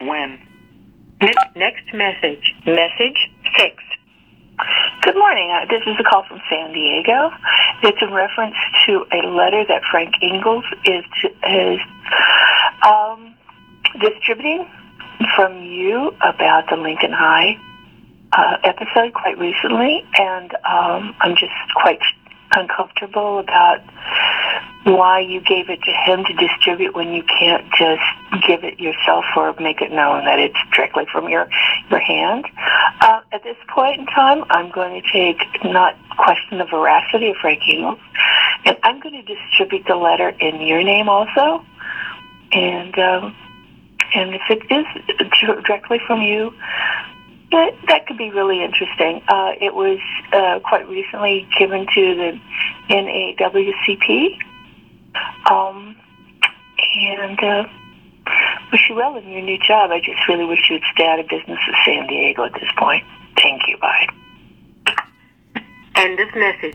When? Next message. Message 6. Good morning. This is a call from San Diego. It's in reference to a letter that Frank Ingalls is distributing from you about the Lincoln High episode quite recently, and I'm just quite uncomfortable about why you gave it to him to distribute when you can't just give it yourself or make it known that it's directly from your hand. At this point in time, I'm going to not question the veracity of Frank Ingalls, and I'm going to distribute the letter in your name also. And if it is directly from you, that could be really interesting. It was quite recently given to the NAWCP, and wish you well in your new job. I just really wish you'd stay out of business in San Diego at this point. Thank you. Bye. End of message.